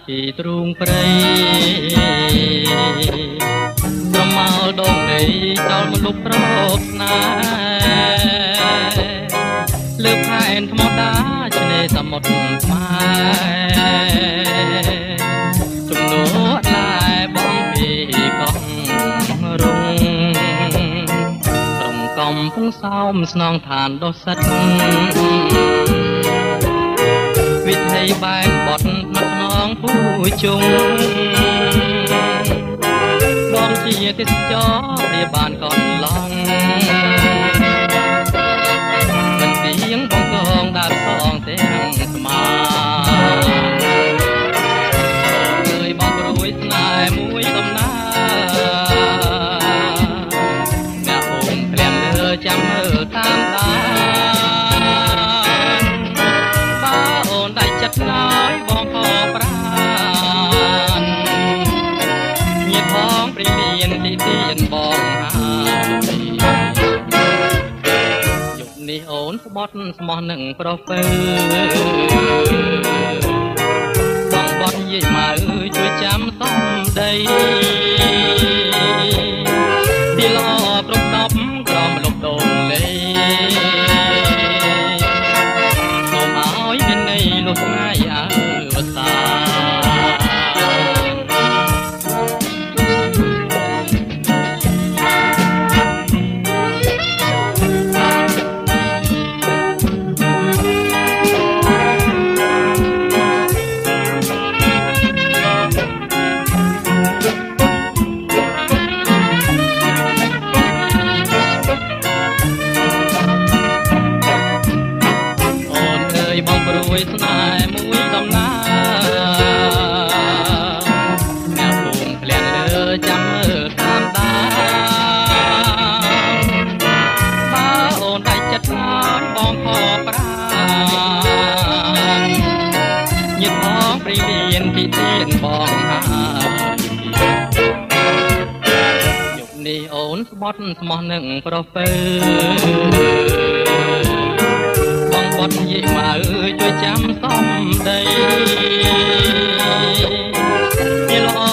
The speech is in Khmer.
ពីទ្រូងព្រៃប្រមោលដងដីចោលមនុស្សប្រពស្នេហ៍លើផែនថ្មដាឆ្នេរសមុទ្រខ្មែរជំនួសឡាយបងពីកោះរុងក្រុមកំពុងសោមស្នងឋានដុសិតវិថីបែនបត់មកខ្នងពូជុងបងជាទេសចរវាបានកន្លងមិនទៀងបងកងដើរសងទាំងស្មាអើយបងព្រួយស្នេហ៍មួយដំណើរអ្នកអូនក្លៀមលើចាំមើលតាមដានបើអូនដៃចិត្តឡើយបងក៏ប្រានញាតិផងព្រីមានទីទៀនបងហើយយប់នេះអូនស្បត់ស្មោះនឹងប្រពើបងបត់យាយម៉ៅជួយចាំសំដីទីល្អគ្រប់តបក្រមលុបដងលេសូមឲ្យមានន័យលុះថ្ងៃអើវសាបងព្រួយស្នេហ៍មួយដំណើរអ្នកភូមិក្លៀនលើចាំមើលតាមដានបើអូនដៃចិត្តហើយបងខកប្រានញាតិផងព្រីមានទីទៀនបងហើយយប់នេះអូនស្បត់ស្មោះនឹងប្រពើបងបត់យាយម៉ៅជួយចាំសំដីជាល្អ